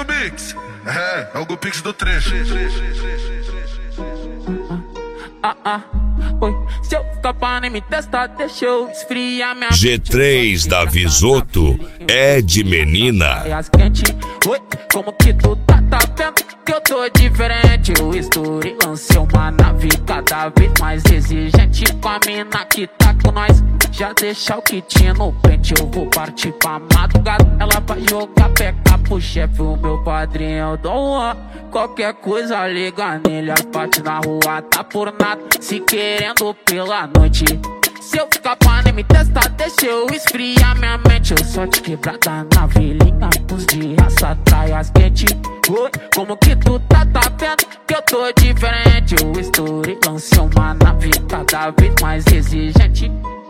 Hugo Mix. É o Hugo Mix do trecho. Oi, se eu ficar pra nem me testar, deixa eu esfriar minha G3 da Visoto é de menina. Oi, como que tu tá vendo que eu tô diferente? Eu estourei, lancei uma nave cada vez mais exigente. Com a mina que tá com nós, já deixa o kit no pente. Eu vou partir pra madrugada, ela vai jogar peca pro chefe, o meu padrinho Dom Juan. Qualquer coisa liga nele, as partes na rua tá por nada, se querendo pela noite. Se eu ficar pra nem me testar, deixa eu esfriar minha mente. Eu só te quebrada na velhinha, pus de raça, traias quente. Oi, como que tu tá vendo que eu tô diferente? Eu estourei, lancei uma nave cada vez mais exigente.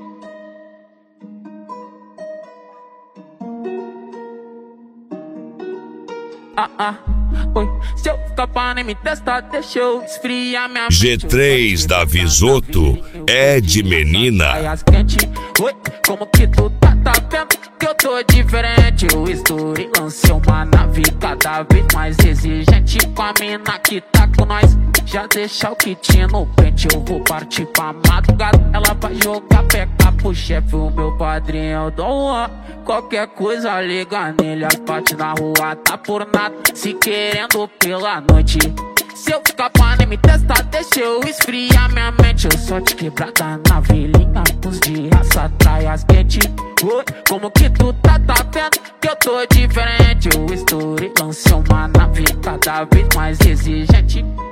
Oi, se eu ficar pra nem me testar, deixa eu esfriar minha G3 da Visoto é de menina. Oi, como que tu tá vendo que eu tô diferente? Eu estourei, lancei uma nave cada vez mais exigente. Com a mina que tá com nós, já deixa o kit no pente. Eu vou partir pra madrugada, ela vai jogar peca pro chefe, o meu padrinho Dom Juan. Qualquer coisa liga nele, as partes na rua tá por nada, se querendo pela noite. Se eu ficar pra nem me testar, deixa eu esfriar minha mente. Eu só te quebrada na velhinha, pus de raça, traias quente. Oi, como que tu tá vendo que eu tô diferente? Eu estourei, lancei uma nave cada vez mais exigente.